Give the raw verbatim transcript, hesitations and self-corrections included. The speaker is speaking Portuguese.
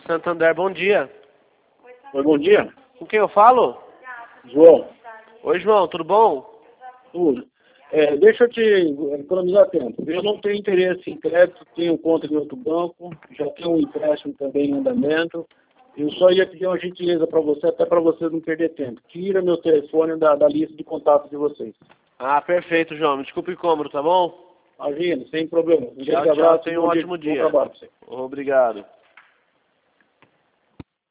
Santander, bom dia. Oi, bom dia. Com quem eu falo? João. Oi, João, tudo bom? Tudo. É, deixa eu te economizar tempo. Eu não tenho interesse em crédito, tenho conta em outro banco, já tenho um empréstimo também em andamento. Eu só ia pedir uma gentileza para você, até para vocês não perder tempo. Tira meu telefone da, da lista de contatos de vocês. Ah, perfeito, João. Me desculpe o incômodo, tá bom? Imagina, sem problema. Um Tchau, grande tchau. abraço e Tenha um bom ótimo dia. Bom dia. trabalho para você. Obrigado.